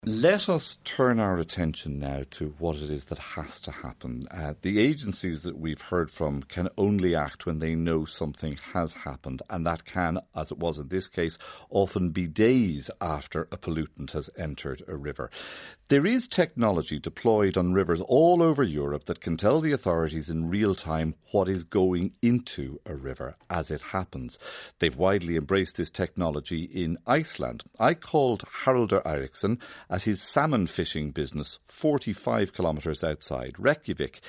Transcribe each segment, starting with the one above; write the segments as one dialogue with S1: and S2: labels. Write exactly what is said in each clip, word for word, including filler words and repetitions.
S1: Let us turn our attention now to what it is that has to happen. Uh, the agencies that we've heard from can only act when they know something has happened, and that can, as it was in this case, often be days after a pollutant has entered a river. There is technology deployed on rivers all over Europe that can tell the authorities in real time what is going into a river as it happens. They've widely embraced this technology in Iceland. I called Haraldur Eiríksson at his salmon fishing business forty-five kilometres outside Reykjavik.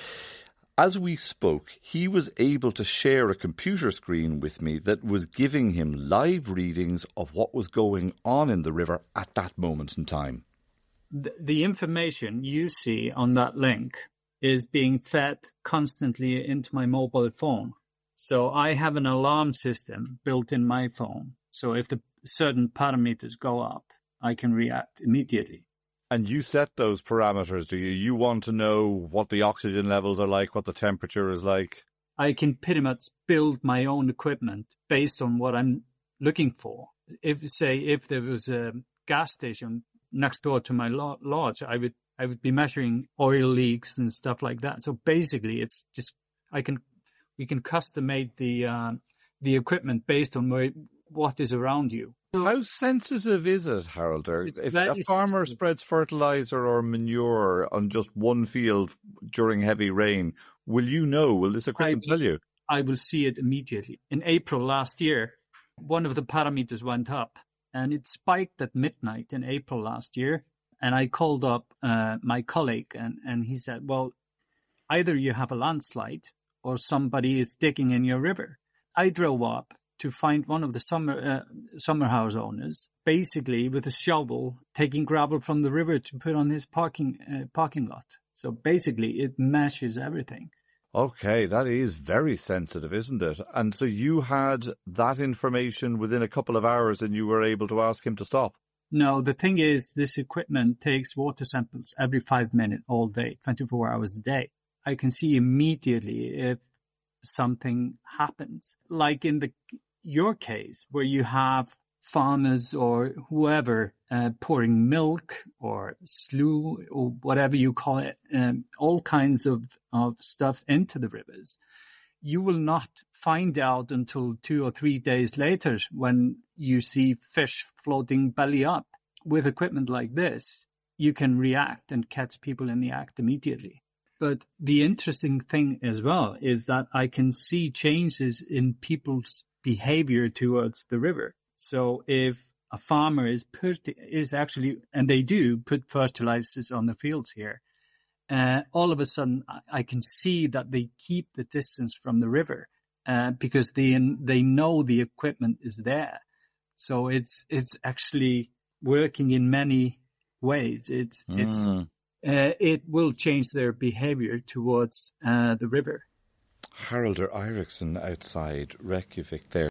S1: As we spoke, he was able to share a computer screen with me that was giving him live readings of what was going on in the river at that moment in time.
S2: The, the information you see on that link is being fed constantly into my mobile phone. So I have an alarm system built in my phone. So if the certain parameters go up, I can react immediately.
S1: And you set those parameters, do you? You want to know what the oxygen levels are like, what the temperature is like?
S2: I can pretty much build my own equipment based on what I'm looking for. If, say, if there was a gas station next door to my lodge, I would I would be measuring oil leaks and stuff like that. So basically, it's just I can we can custom make the uh, the equipment based on where, what is around you.
S1: How sensitive is it, Haraldur?
S2: It's
S1: if a farmer
S2: sensitive.
S1: spreads fertiliser or manure on just one field during heavy rain, will you know? Will this equipment
S2: I,
S1: tell you?
S2: I will see it immediately. In April last year, one of the parameters went up, and it spiked at midnight in April last year. And I called up uh, my colleague, and, and he said, well, either you have a landslide or somebody is digging in your river. I drove up to find one of the summer uh, summer house owners, basically with a shovel, taking gravel from the river to put on his parking uh, parking lot. So basically, it measures everything.
S1: Okay, that is very sensitive, isn't it? And so you had that information within a couple of hours and you were able to ask him to stop?
S2: No, the thing is, this equipment takes water samples every five minutes all day, twenty-four hours a day. I can see immediately if something happens. Like in the your case, where you have farmers or whoever uh, pouring milk or slough or whatever you call it, um, all kinds of, of stuff into the rivers, you will not find out until two or three days later when you see fish floating belly up. With equipment like this, you can react and catch people in the act immediately. But the interesting thing as well is that I can see changes in people's behavior towards the river. So if a farmer is put, is actually, and they do put fertilizers on the fields here, uh, all of a sudden I can see that they keep the distance from the river uh, because they they know the equipment is there. So it's it's actually working in many ways. It's mm. it's uh, it will change their behavior towards uh, the river.
S1: Haraldur Eiríksson outside Reykjavik there.